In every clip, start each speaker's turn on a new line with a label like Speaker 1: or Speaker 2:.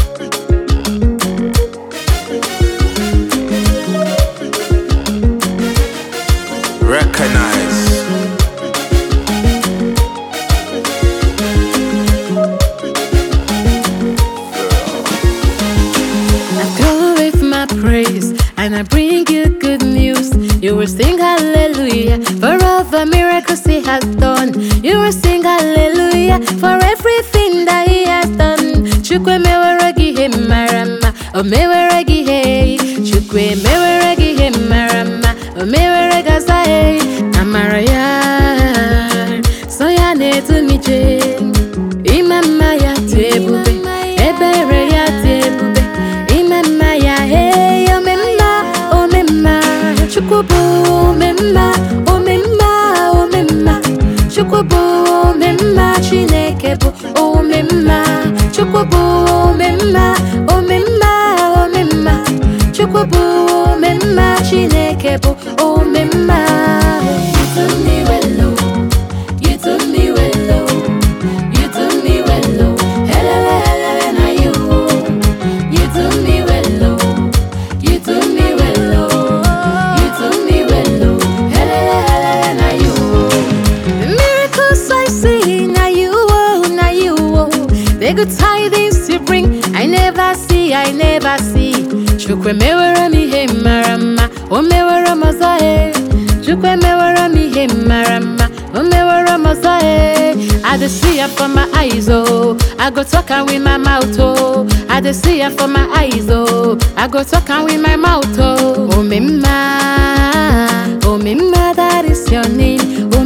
Speaker 1: Recognize.
Speaker 2: I go with my praise and I bring you good news. You will sing hallelujah for all the miracles he has done. You will sing hallelujah for everything that he has done. Chukwe meweragi he marama, o meweragi he. Chukwe meweragi he marama, o meweragi say. Amaraya, so ya ne to mi je. Imama ya tebube, ebere ya tebube. Imama ya hey, o memma, chukubu memma, o memma, chukubu memma, chineke bu, o memma, chukubu memma, o memma, chukubu memma, chineke bu, o memma. You took me well low, you took me well low, you took me well low, helele na you. You took me well low, you took me well low, you took me well low, helele na you. The miracles I see, na you oh. The good tidings you bring, I never see. Chukwe mewara mi he marama, o mewara mazae. Chukwe mewara mi he marama, o mewara mazae. I dey see it from my eyes, oh. I go talk and with my mouth, oh. I dey see it from my eyes, oh. I go talk and with my mouth, oh. Oh mimma, that is your name. Oh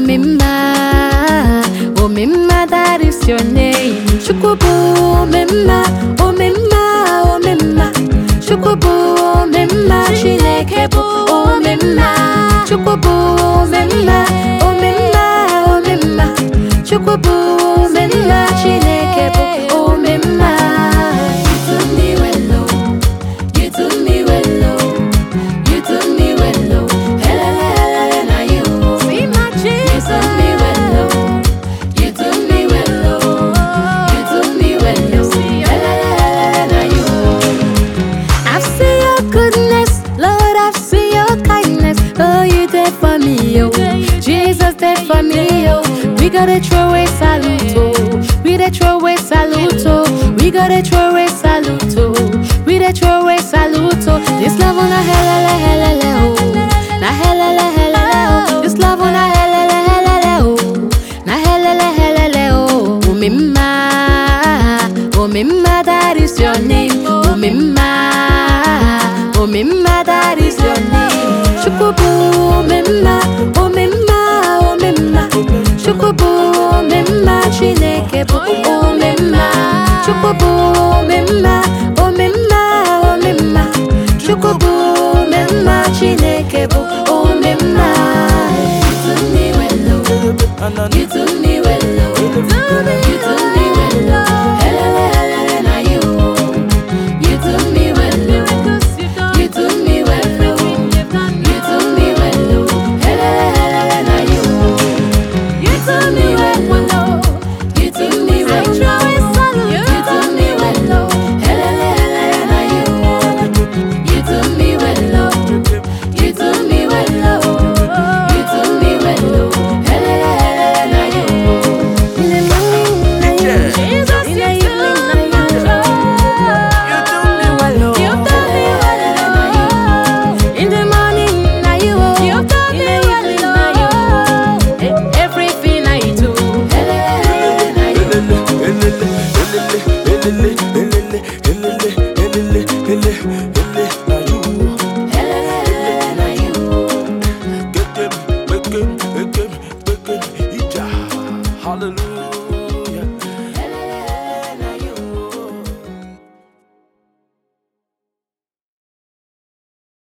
Speaker 2: mimma, that is your name. Chukubu mimma, oh mimma. Chukubu mimma, chineke bu, oh mimma. Chukubu mimma, oh mimma. Chukubu mimma, chineke bu, oh mimma. You took me well low, you took me well low, you took me well low, helele na you. See my Jesus. You took me well low, you took me well low, you took me well low, helele na you. I've seen your goodness, Lord, I've seen your kindness. Oh, you did for me, oh. Jesus did for me, oh. We gotta throw away salute, oh. We gotta throw away salute, oh. We gotta throw away salute, oh. We gotta throw away salute, oh. This love on a helele, oh. Na helele, oh. This love on a helele, oh. Na helele, oh. Oh mimma, that is your name. Oh mimma, that is your name. Chukubu mimma, oh mimma. Chukubu mimma, chineke bu, oh mimma. Chukubu mimma, oh mimma. Chukubu mimma, chineke bu, oh mimma. You took me well low, you took me well low, you took me well low, helele na you. You took me well low, you took me well low, you took me well low, helele na you. You took me well low, you took me well low, you took me well low, helele na you. You took me well low, you took me well low, you took me well low, helele na you. In the morning, na you. Jesus, in the evening, na you.
Speaker 1: You do me well,
Speaker 2: You
Speaker 1: oh.
Speaker 2: tell me well, in the morning, na you. You tell me well, everything I do, na you.
Speaker 1: Hallelujah.